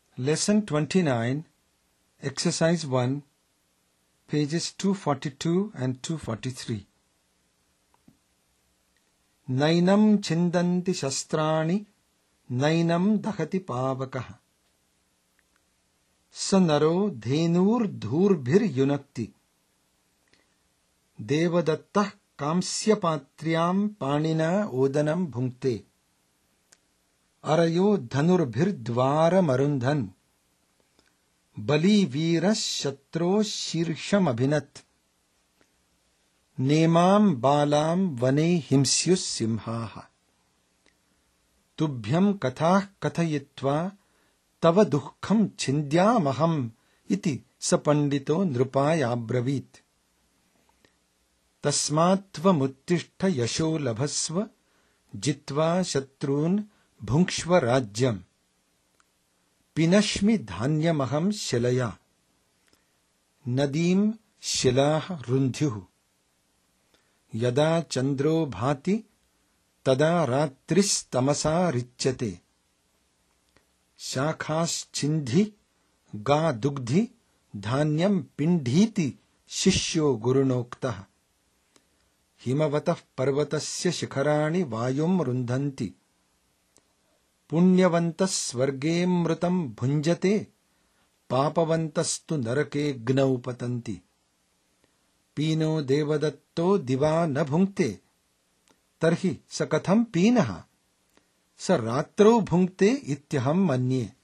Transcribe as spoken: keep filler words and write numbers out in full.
Lesson twenty-nine, Exercise one, pages two forty-two and two forty-three. Nainam chindanti shastrani, nainam dahati pavakah. Sanaro dhenur dhurbhir yunakti. Devadattah kamsya patriam panina odanam bhunkte. Arayo dhanurbhir dvara marundhan. Bali veera shatro shirsham abhinat. Nemam balam vane himsyus simhaha. Tubhyam kathah kathayitva tava dukkham chhindyamaham iti sapandito nrupaya abravit. Tasmatva muttishta yasho labhasva jitva shatrun bhunkshva rajyam. Pinashmi dhanyamaham shilaya. Nadim shilah rundhyuh. Yada chandro bhati tada ratris tamasa richyate. Shakhas chindhi ga dugdhi dhanyam pindhiti shishyo gurunoktah. Himavatah parvatasya shikharani vayum rundhanti. Punyavantas svargemrutam bhunjate, papavantastu narake gnau patanti. Pino devadatto diva na bhunkte, tarhi sakatham pinaha, sa ratro bhunkte ityaham manye.